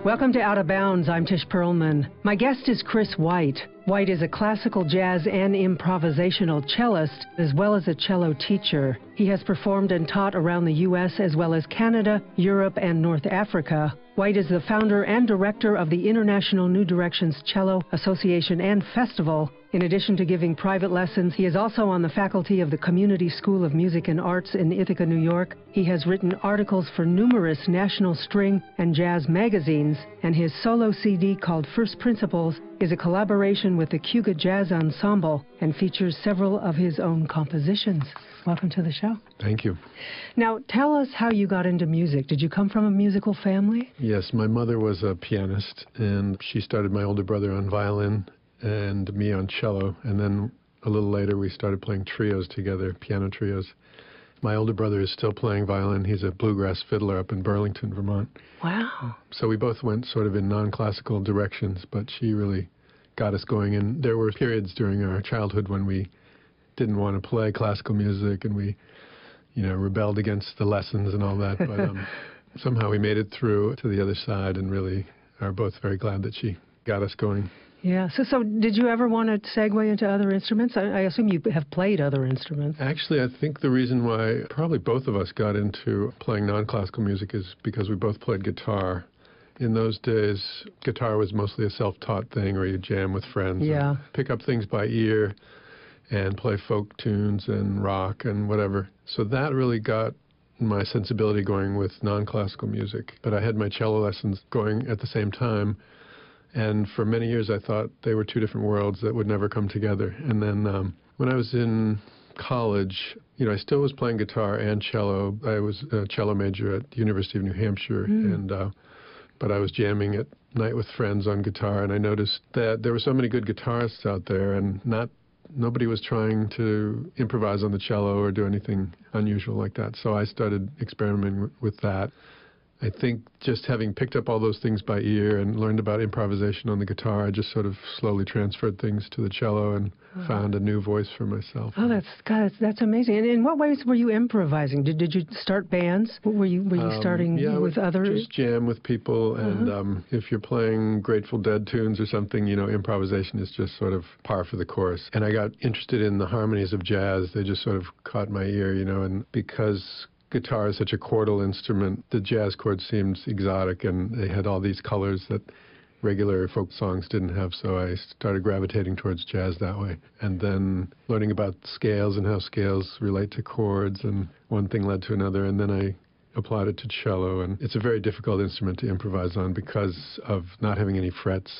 Welcome to Out of Bounds. I'm Tish Perlman. My guest is Chris White. White is a classical jazz and improvisational cellist, as well as a cello teacher. He has performed and taught around the U.S. as well as Canada, Europe, and North Africa. White is the founder and director of the International New Directions Cello Association and Festival. In addition to giving private lessons, he is also on the faculty of the Community School of Music and Arts in Ithaca, New York. He has written articles for numerous national string and jazz magazines, and his solo CD called First Principles is a collaboration with the Cuga Jazz Ensemble and features several of his own compositions. Welcome to the show. Thank you. Now, tell us how you got into music. Did you come from a musical family? Yes, my mother was a pianist, and she started my older brother on violin and me on cello, and then a little later we started playing trios together, piano trios. My older brother is still playing violin. He's a bluegrass fiddler up in Burlington, Vermont. Wow. So we both went sort of in non-classical directions, but she really got us going. And there were periods during our childhood when we didn't want to play classical music, and we, rebelled against the lessons and all that. But somehow we made it through to the other side, and really are both very glad that she got us going. Yeah. So did you ever want to segue into other instruments? I assume you have played other instruments. Actually, I think the reason why probably both of us got into playing non-classical music is because we both played guitar. In those days, guitar was mostly a self-taught thing, or you jam with friends. Yeah. Pick up things by ear and play folk tunes and rock and whatever. So that really got my sensibility going with non-classical music. But I had my cello lessons going at the same time. And for many years, I thought they were two different worlds that would never come together. And then when I was in college, I still was playing guitar and cello. I was a cello major at the University of New Hampshire, but I was jamming at night with friends on guitar, and I noticed that there were so many good guitarists out there, and nobody was trying to improvise on the cello or do anything unusual like that. So I started experimenting with that. I think just having picked up all those things by ear and learned about improvisation on the guitar, I just sort of slowly transferred things to the cello and found a new voice for myself. Oh, that's amazing. And in what ways were you improvising? Did you start bands? Were you starting with others? Just jam with people, and if you're playing Grateful Dead tunes or something, improvisation is just sort of par for the course. And I got interested in the harmonies of jazz. They just sort of caught my ear, and because guitar is such a chordal instrument, the jazz chords seemed exotic, and they had all these colors that regular folk songs didn't have, so I started gravitating towards jazz that way. And then learning about scales and how scales relate to chords, and one thing led to another, and then I applied it to cello, and it's a very difficult instrument to improvise on because of not having any frets.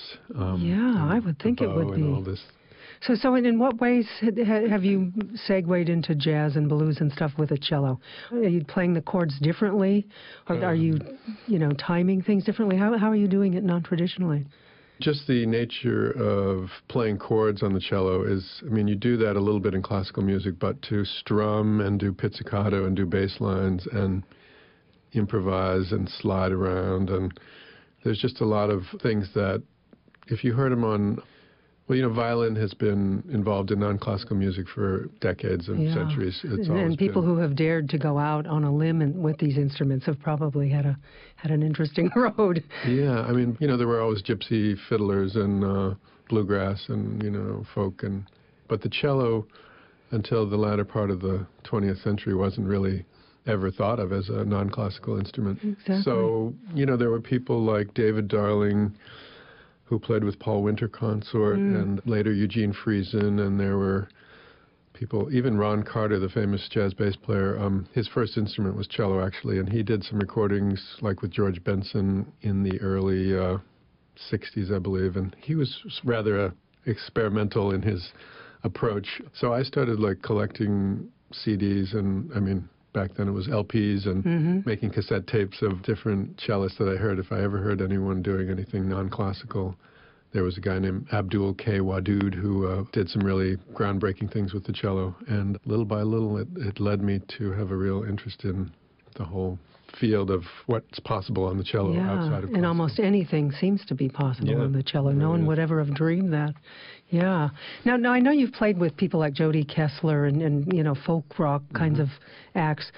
I would think it would be. And all this. So in what ways have you segued into jazz and blues and stuff with a cello? Are you playing the chords differently? Or are you, timing things differently? How are you doing it non-traditionally? Just the nature of playing chords on the cello is, you do that a little bit in classical music, but to strum and do pizzicato and do bass lines and improvise and slide around, and there's just a lot of things that if you heard them on... Well, violin has been involved in non-classical music for decades and centuries. And people who have dared to go out on a limb with these instruments have probably had an interesting road. Yeah, there were always gypsy fiddlers and bluegrass and, folk. But the cello, until the latter part of the 20th century, wasn't really ever thought of as a non-classical instrument. Exactly. So, there were people like David Darling, who played with Paul Winter Consort, and later Eugene Friesen, and there were people, even Ron Carter, the famous jazz bass player, his first instrument was cello, actually, and he did some recordings, like with George Benson in the early 60s, I believe, and he was rather experimental in his approach. So I started, collecting CDs, and, back then it was LPs and making cassette tapes of different cellists that I heard. If I ever heard anyone doing anything non-classical, there was a guy named Abdul K. Wadood who did some really groundbreaking things with the cello. And little by little, it led me to have a real interest in the whole field of what's possible on the cello outside of classical. And almost anything seems to be possible on the cello. No one would ever have dreamed that. Yeah. Now I know you've played with people like Jody Kessler and folk rock kinds of acts.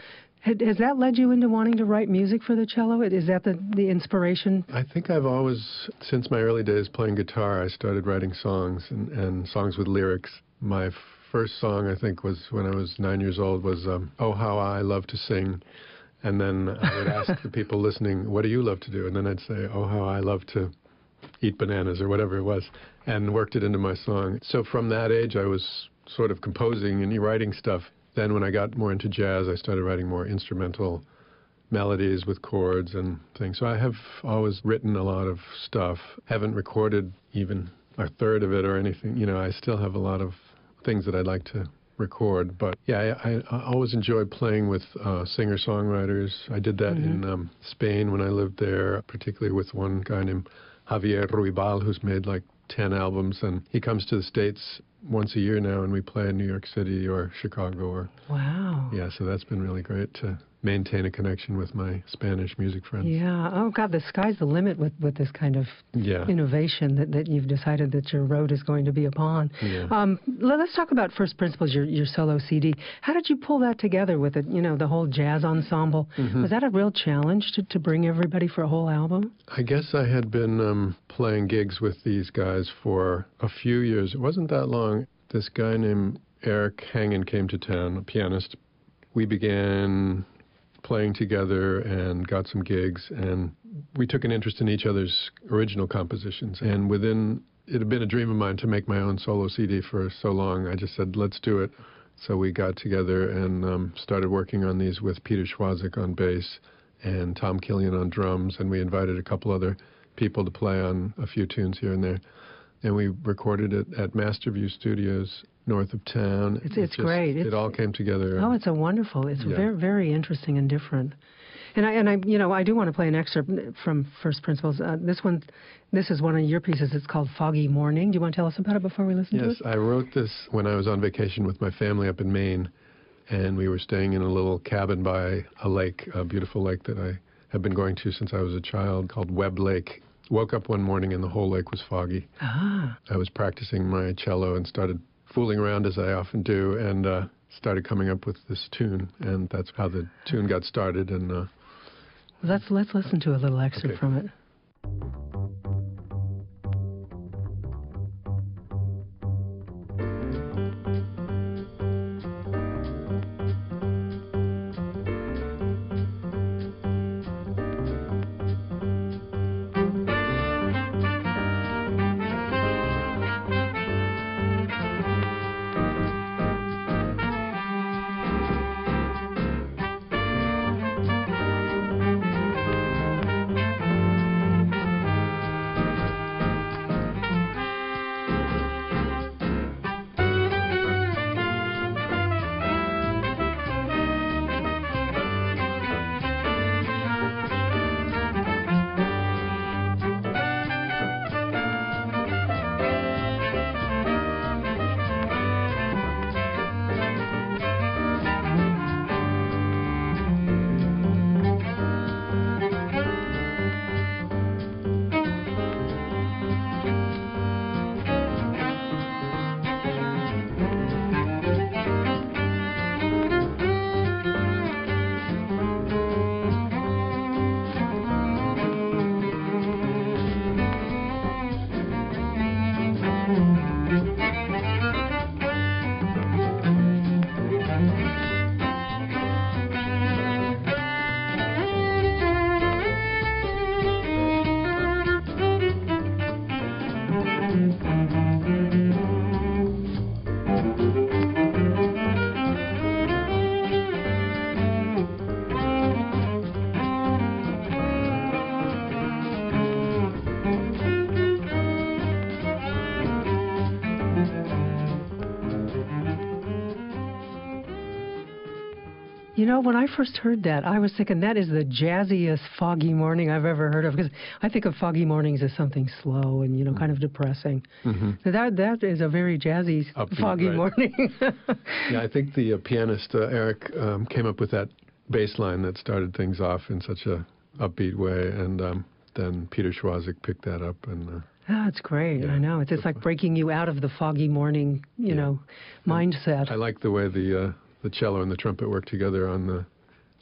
Has that led you into wanting to write music for the cello? Is that the inspiration? I think I've always, since my early days playing guitar, I started writing songs and songs with lyrics. My first song, I think, was when I was 9 years old, was Oh, How I Love to Sing. And then I would ask the people listening, what do you love to do? And then I'd say, oh, how I love to eat bananas, or whatever it was, and worked it into my song. So from that age, I was sort of composing and writing stuff. Then when I got more into jazz, I started writing more instrumental melodies with chords and things. So I have always written a lot of stuff. Haven't recorded even a third of it or anything. You know, I still have a lot of things that I'd like to record. But yeah, I always enjoyed playing with singer-songwriters. I did that in Spain when I lived there, particularly with one guy named Javier Ruibal, who's made like 10 albums, and he comes to the States once a year now, and we play in New York City or Chicago. Or wow. Yeah, so that's been really great to maintain a connection with my Spanish music friends. Yeah. Oh, God, the sky's the limit with this kind of innovation that you've decided that your road is going to be upon. Yeah. Let's talk about First Principles, your solo CD. How did you pull that together with it, the whole jazz ensemble? Was that a real challenge to bring everybody for a whole album? I guess I had been playing gigs with these guys for a few years. It wasn't that long. This guy named Eric Hangen came to town, a pianist. We began playing together and got some gigs, and we took an interest in each other's original compositions. And it had been a dream of mine to make my own solo CD for so long. I just said, let's do it. So we got together and started working on these with Peter Schwazik on bass and Tom Killian on drums, and we invited a couple other people to play on a few tunes here and there. And we recorded it at Masterview Studios north of town. It's great. It all came together. Oh, it's wonderful. It's very, very interesting and different. And I do want to play an excerpt from First Principles. This is one of your pieces. It's called Foggy Morning. Do you want to tell us about it before we listen to it? Yes, I wrote this when I was on vacation with my family up in Maine, and we were staying in a little cabin by a lake, a beautiful lake that I have been going to since I was a child, called Webb Lake. Woke up one morning and the whole lake was foggy. Ah. I was practicing my cello and started fooling around, as I often do, and started coming up with this tune, and that's how the tune got started. And let's listen to a little excerpt from it. When I first heard that, I was thinking that is the jazziest Foggy Morning I've ever heard of, because I think of Foggy Mornings as something slow and, kind of depressing. So that is a very jazzy Upbeat, Foggy Morning. Yeah, I think the pianist, Eric, came up with that bass line that started things off in such a upbeat way, and then Peter Schwazik picked that up. And it's great. Yeah, I know. It's like breaking you out of the Foggy Morning, mindset. I like the way the cello and the trumpet work together on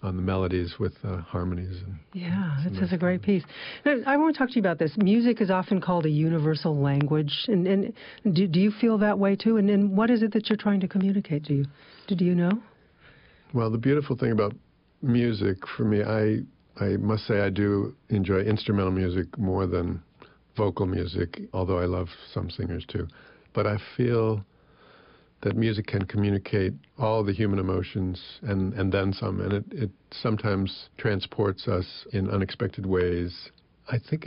on the melodies with harmonies. And yeah, it's it's a great piece. Now, I want to talk to you about this. Music is often called a universal language, and do you feel that way too? And what is it that you're trying to communicate? Do you know? Well, the beautiful thing about music for me, I must say I do enjoy instrumental music more than vocal music, although I love some singers too. But I feel that music can communicate all the human emotions and then some, and it sometimes transports us in unexpected ways. I think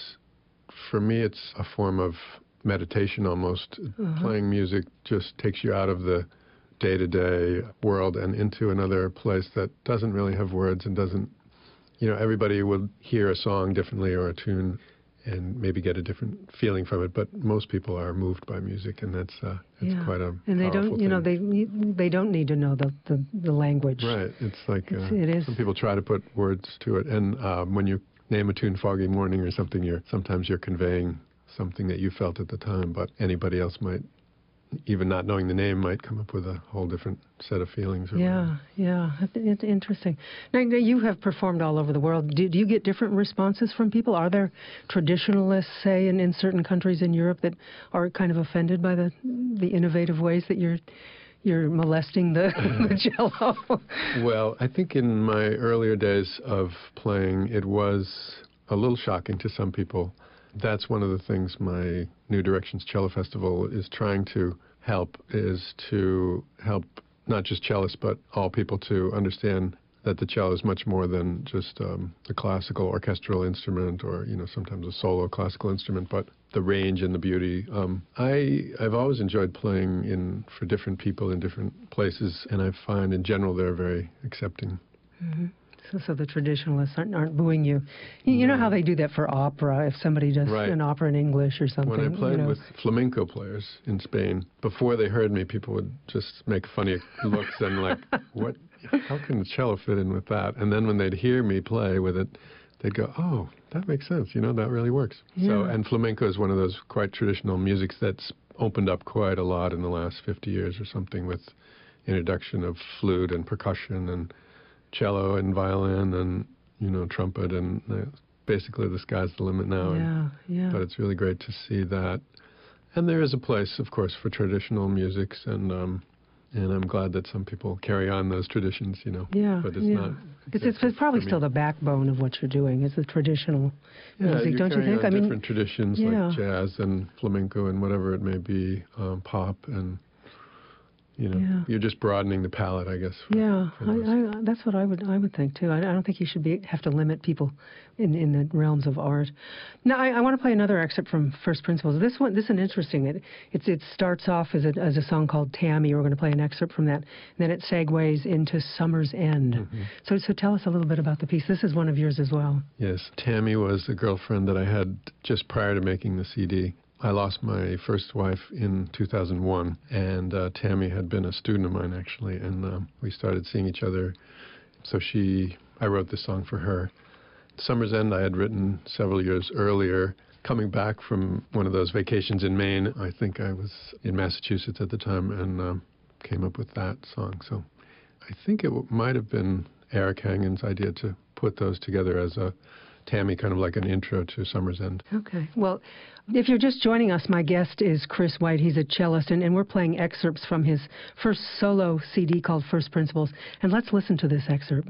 for me, it's a form of meditation almost. Playing music just takes you out of the day-to-day world and into another place that doesn't really have words and doesn't, everybody will hear a song differently or a tune and maybe get a different feeling from it, but most people are moved by music, and that's quite a and they powerful don't, thing. they don't need to know the language. Right. It's like it is. Some people try to put words to it, and when you name a tune "Foggy Morning" or something, sometimes you're conveying something that you felt at the time, but anybody else might, even not knowing the name, might come up with a whole different set of feelings. Yeah, it's interesting. Now, you have performed all over the world. Do you get different responses from people? Are there traditionalists, say, in certain countries in Europe that are kind of offended by the innovative ways that you're molesting the cello? Well, I think in my earlier days of playing, it was a little shocking to some people. That's one of the things my New Directions Cello Festival is trying to help, is to help not just cellists, but all people to understand that the cello is much more than just a classical orchestral instrument or, sometimes a solo classical instrument, but the range and the beauty. I've always enjoyed playing for different people in different places, and I find in general they're very accepting. Mm-hmm. So the traditionalists aren't booing you. You know how they do that for opera, if somebody does an opera in English or something. When I played with flamenco players in Spain, before they heard me, people would just make funny looks and like, what? How can the cello fit in with that? And then when they'd hear me play with it, they'd go, oh, that makes sense. That really works. Yeah. And flamenco is one of those quite traditional musics that's opened up quite a lot in the last 50 years or something, with introduction of flute and percussion and cello and violin and trumpet, and basically the sky's the limit now. Yeah. But it's really great to see that. And there is a place, of course, for traditional musics, and I'm glad that some people carry on those traditions. Yeah. But it's not. It's probably still the backbone of what you're doing. Is the traditional music, don't you think? Different traditions like jazz and flamenco and whatever it may be, pop and. You're just broadening the palette, I guess. That's what I would think too. I don't think you should have to limit people in the realms of art. Now, I want to play another excerpt from First Principles. This is an interesting. It starts off as a song called Tammy. We're going to play an excerpt from that. And then it segues into Summer's End. Mm-hmm. So tell us a little bit about the piece. This is one of yours as well. Yes, Tammy was a girlfriend that I had just prior to making the CD. I lost my first wife in 2001, and Tammy had been a student of mine, actually, and we started seeing each other. So I wrote this song for her. Summer's End I had written several years earlier, coming back from one of those vacations in Maine. I think I was in Massachusetts at the time, and came up with that song. So I think it might have been Eric Hangen's idea to put those together as a Tammy, kind of like an intro to Summer's End. Okay. Well, if you're just joining us, my guest is Chris White. He's a cellist, and we're playing excerpts from his first solo CD called First Principles. And let's listen to this excerpt.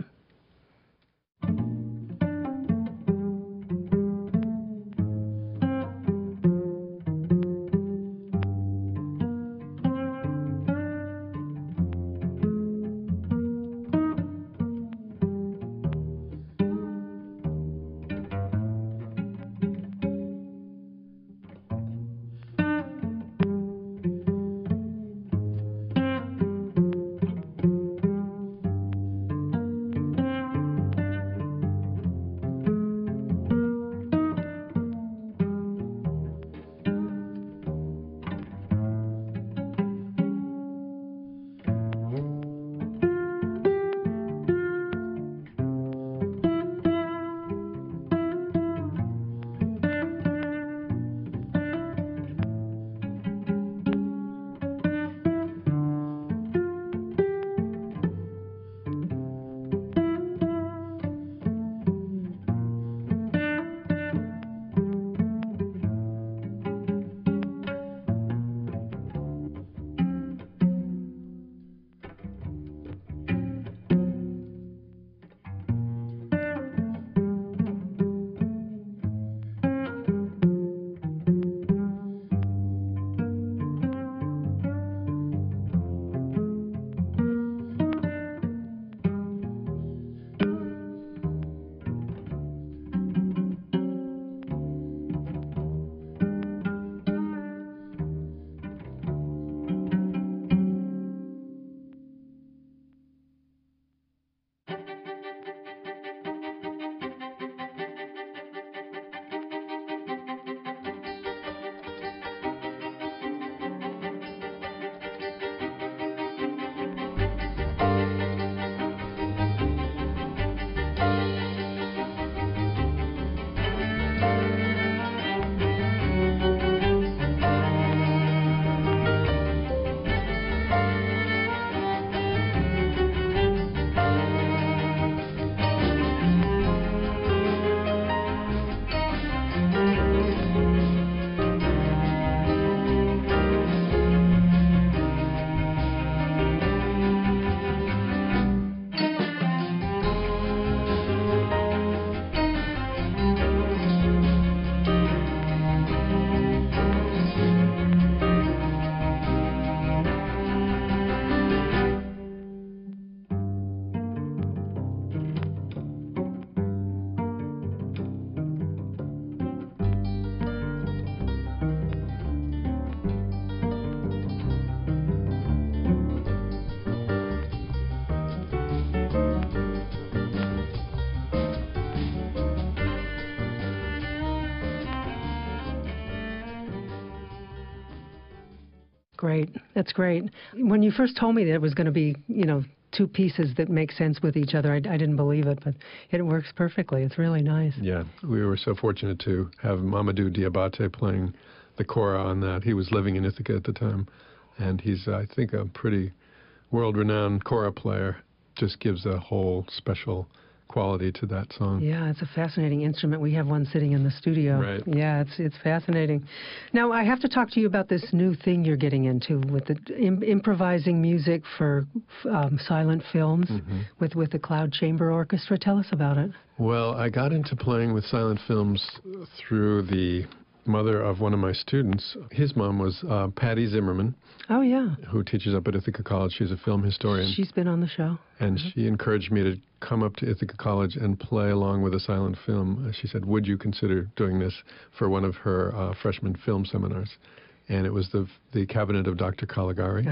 great. That's great. When you first told me that it was going to be, two pieces that make sense with each other, I didn't believe it, but it works perfectly. It's really nice. Yeah, we were so fortunate to have Mamadou Diabate playing the kora on that. He was living in Ithaca at the time, and he's, I think, a pretty world-renowned kora player. Just gives a whole special quality to that song. Yeah, it's a fascinating instrument. We have one sitting in the studio. Right. Yeah, it's fascinating. Now, I have to talk to you about this new thing you're getting into with the improvising music for silent films with the Cloud Chamber Orchestra. Tell us about it. Well, I got into playing with silent films through the mother of one of my students. His mom was Patty Zimmerman. Oh, yeah. Who teaches up at Ithaca College. She's a film historian. She's been on the show. And she encouraged me to come up to Ithaca College and play along with a silent film. She said, would you consider doing this for one of her freshman film seminars? And it was the Cabinet of Dr. Caligari.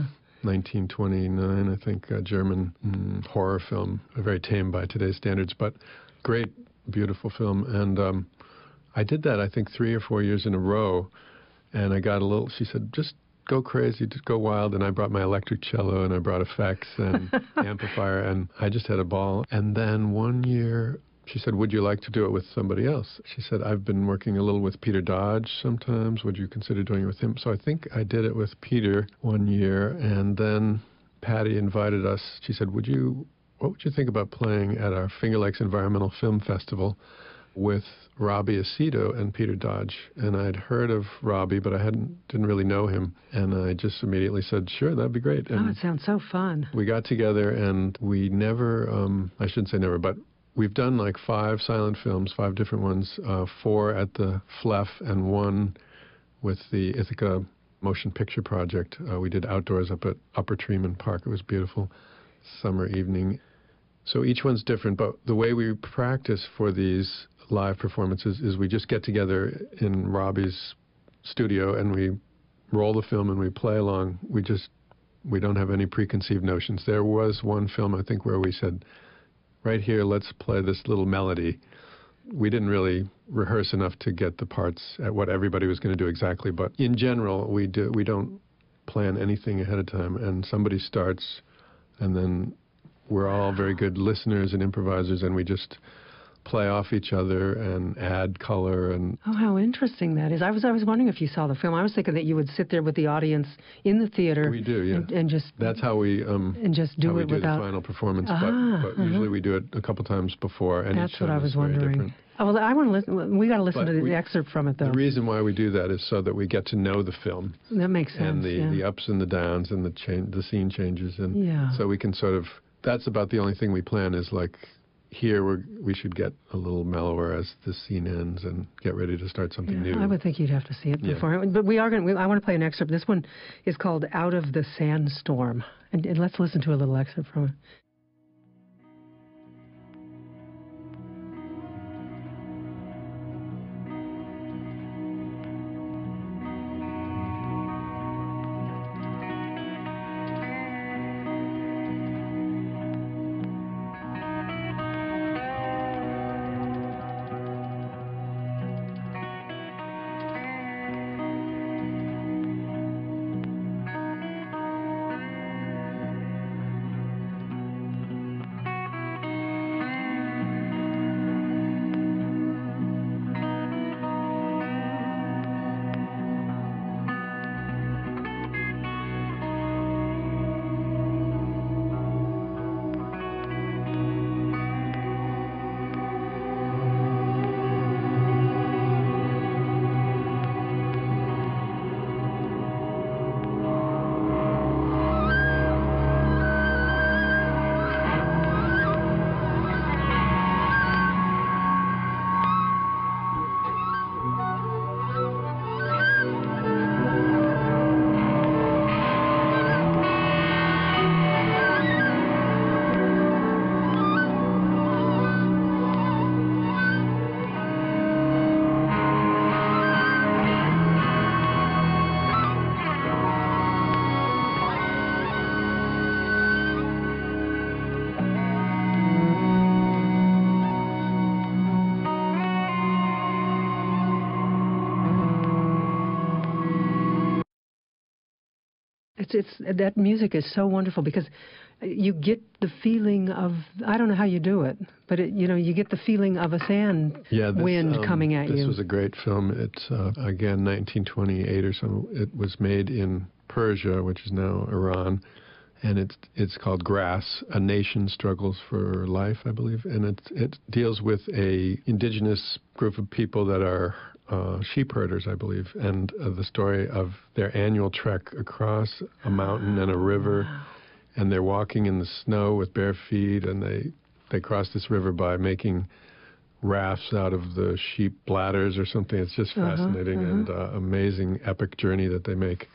1929, I think, a German horror film, very tame by today's standards, but great, beautiful film. And I did that, I think, 3 or 4 years in a row, and I got a little, she said, just go crazy, just go wild, and I brought my electric cello, and I brought effects and amplifier, and I just had a ball. And then one year, she said, would you like to do it with somebody else? She said, I've been working a little with Peter Dodge sometimes, would you consider doing it with him? So I think I did it with Peter one year, and then Patty invited us, she said, what would you think about playing at our Finger Lakes Environmental Film Festival with Robbie Aceto and Peter Dodge? And I'd heard of Robbie, but I didn't really know him. And I just immediately said, sure, that'd be great. And it sounds so fun. We got together, and we never, I shouldn't say never, but we've done like 5 silent films, 5 different ones, 4 at the FLEF and 1 with the Ithaca Motion Picture Project. We did outdoors up at Upper Tremont Park. It was beautiful summer evening. So each one's different, but the way we practice for these live performances is we just get together in Robbie's studio and we roll the film and we play along. We don't have any preconceived notions. There was one film, I think, where we said, right here, let's play this little melody. We didn't really rehearse enough to get the parts at what everybody was going to do exactly, but in general, we don't plan anything ahead of time, and somebody starts, and then we're all very good listeners and improvisers, and we just play off each other and add color. And oh, how interesting that is. I was wondering if you saw the film. I was thinking that you would sit there with the audience in the theater. We do, yeah. And just that's how we and just do it without the final performance. But usually we do it a couple times before. And that's what I was wondering. Oh, well, I want to listen. We got to listen to the excerpt from it, though. The reason why we do that is so that we get to know the film. That makes sense. And the ups and the downs and the scene changes, and so we can sort of. That's about the only thing we plan is like. Here we should get a little mellower as the scene ends and get ready to start something new. I would think you'd have to see it before. But we are going. I want to play an excerpt. This one is called "Out of the Sandstorm," and let's listen to a little excerpt from it. it's that music is so wonderful because you get the feeling of, I don't know how you do it, but you get the feeling of a sand wind coming at you. This was a great film. It's again 1928 or so. It was made in Persia, which is now Iran, and it's called Grass: A Nation Struggles for Life, I believe, and it deals with a indigenous group of people that are sheep herders, I believe, and the story of their annual trek across a mountain and a river. Wow. And they're walking in the snow with bare feet, and they cross this river by making rafts out of the sheep bladders or something. It's just fascinating and amazing, epic journey that they make.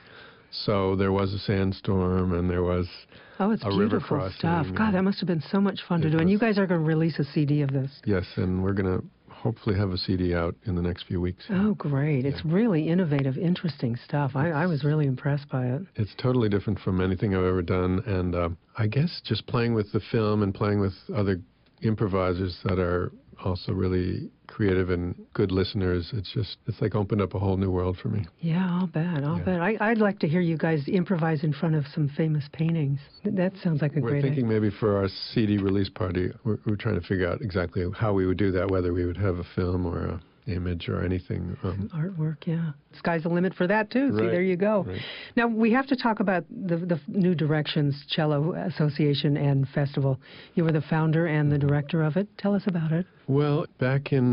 So there was a sandstorm, and there was a river crossing. Stuff. God, that must have been so much fun to do. And you guys are going to release a CD of this. Yes, and we're going to hopefully have a CD out in the next few weeks. Oh, great. Yeah. It's really innovative, interesting stuff. I was really impressed by it. It's totally different from anything I've ever done. And I guess just playing with the film and playing with other improvisers that are also really creative and good listeners, it's like opened up a whole new world for me. Yeah, I'll bet. I'd like to hear you guys improvise in front of some famous paintings. That sounds like a great idea. We're thinking maybe for our CD release party, we're trying to figure out exactly how we would do that, whether we would have a film or a image or anything. Artwork, yeah. Sky's the limit for that, too. Right, see, there you go. Right. Now, we have to talk about the New Directions Cello Association and Festival. You were the founder and the director of it. Tell us about it. Well, back in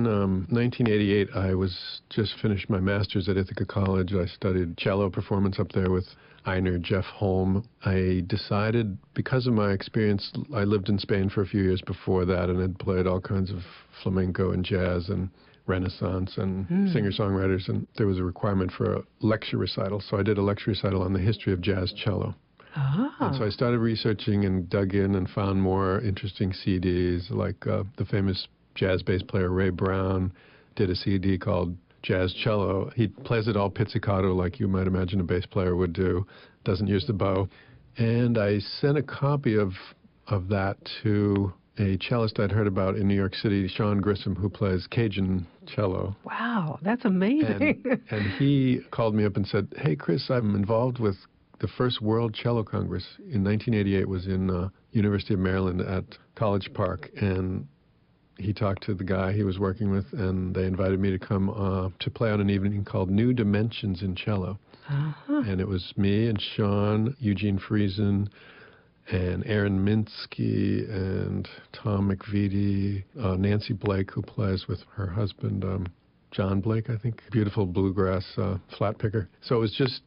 1988, I was just finished my master's at Ithaca College. I studied cello performance up there with Einar Jeff Holm. I decided, because of my experience, I lived in Spain for a few years before that and had played all kinds of flamenco and jazz and Renaissance and singer-songwriters, and there was a requirement for a lecture recital. So I did a lecture recital on the history of jazz cello. And so I started researching and dug in and found more interesting CDs, like the famous jazz bass player Ray Brown did a CD called Jazz Cello. He plays it all pizzicato like you might imagine a bass player would do, doesn't use the bow. And I sent a copy of that to a cellist I'd heard about in New York City, Sean Grissom, who plays Cajun cello. Wow, that's amazing. And he called me up and said, "Hey, Chris, I'm involved with the first World Cello Congress in 1988. It was in University of Maryland at College Park." And he talked to the guy he was working with, and they invited me to come to play on an evening called New Dimensions in Cello. And it was me and Sean, Eugene Friesen, and Aaron Minsky, and Tom McVitie, Nancy Blake, who plays with her husband, John Blake, I think. Beautiful bluegrass flat picker. So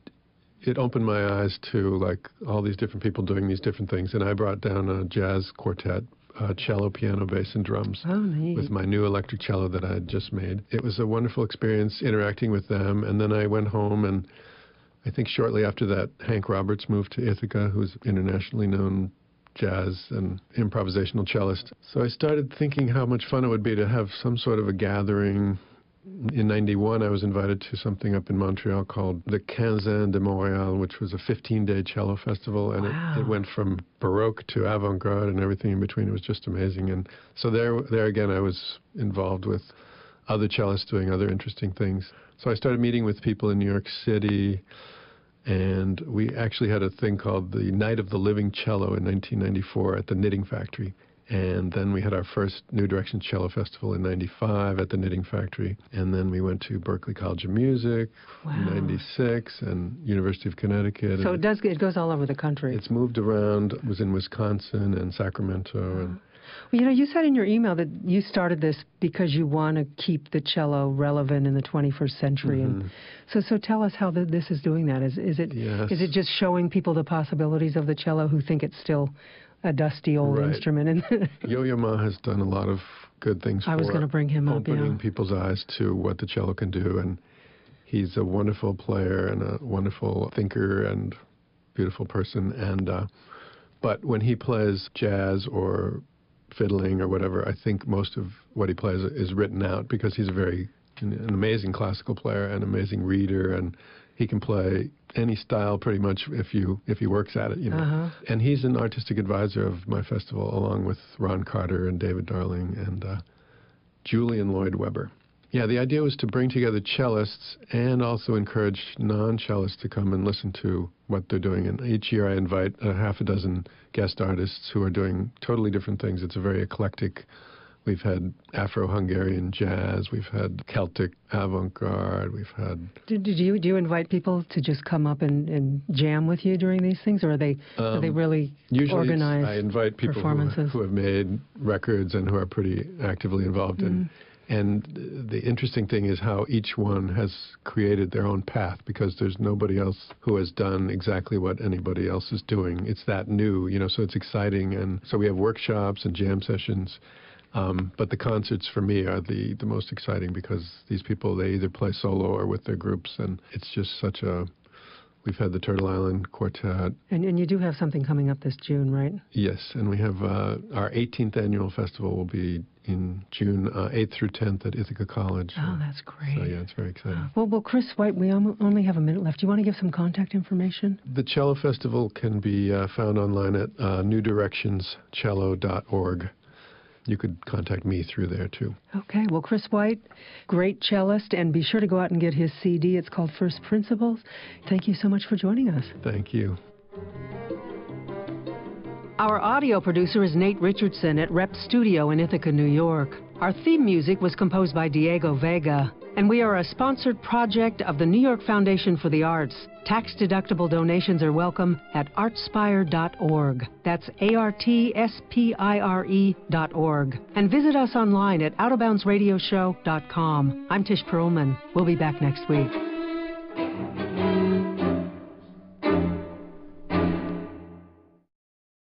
it opened my eyes to like all these different people doing these different things. And I brought down a jazz quartet, cello, piano, bass, and drums with my new electric cello that I had just made. It was a wonderful experience interacting with them. And then I went home, and I think shortly after that, Hank Roberts moved to Ithaca, who's internationally known jazz and improvisational cellist. So I started thinking how much fun it would be to have some sort of a gathering. In 91, I was invited to something up in Montreal called the Quinzaine de Montréal, which was a 15-day cello festival, and it went from Baroque to avant-garde and everything in between. It was just amazing. And so there again, I was involved with other cellists doing other interesting things. So I started meeting with people in New York City, and we actually had a thing called the Night of the Living Cello in 1994 at the Knitting Factory. And then we had our first New Directions Cello Festival in 95 at the Knitting Factory. And then we went to Berklee College of Music in 96 and University of Connecticut. So it goes all over the country. It's moved around. It was in Wisconsin and Sacramento. And well, you said in your email that you started this because you want to keep the cello relevant in the 21st century. And so tell us how this is doing that. Is it just showing people the possibilities of the cello who think it's still a dusty old instrument? Yo-Yo Ma has done a lot of good things I was going to bring him up, opening people's eyes to what the cello can do. And he's a wonderful player and a wonderful thinker and beautiful person. And but when he plays jazz or fiddling or whatever, I think most of what he plays is written out, because he's an amazing classical player and amazing reader, and he can play any style pretty much if he works at it, And he's an artistic advisor of my festival, along with Ron Carter and David Darling and Julian Lloyd Webber. Yeah, the idea was to bring together cellists and also encourage non-cellists to come and listen to what they're doing. And each year I invite a half a dozen guest artists who are doing totally different things. It's a very eclectic. We've had Afro-Hungarian jazz, we've had Celtic avant-garde, we've had... Do you invite people to just come up and jam with you during these things, or are they really organized I invite people who have made records and who are pretty actively involved in. And the interesting thing is how each one has created their own path, because there's nobody else who has done exactly what anybody else is doing. It's that new, so it's exciting. And so we have workshops and jam sessions. But the concerts for me are the most exciting, because these people, they either play solo or with their groups. And it's just such a... We've had the Turtle Island Quartet. And you do have something coming up this June, right? Yes, and we have our 18th annual festival will be in June 8th through 10th at Ithaca College. Oh, that's great. So, yeah, it's very exciting. Well, Chris White, we only have a minute left. Do you want to give some contact information? The Cello Festival can be found online at newdirectionscello.org. You could contact me through there, too. Okay. Well, Chris White, great cellist, and be sure to go out and get his CD. It's called First Principles. Thank you so much for joining us. Thank you. Our audio producer is Nate Richardson at Rep Studio in Ithaca, New York. Our theme music was composed by Diego Vega, and we are a sponsored project of the New York Foundation for the Arts. Tax-deductible donations are welcome at artspire.org. That's ARTSPIRE.org. And visit us online at OutofBoundsRadioshow.com. I'm Tish Perlman. We'll be back next week.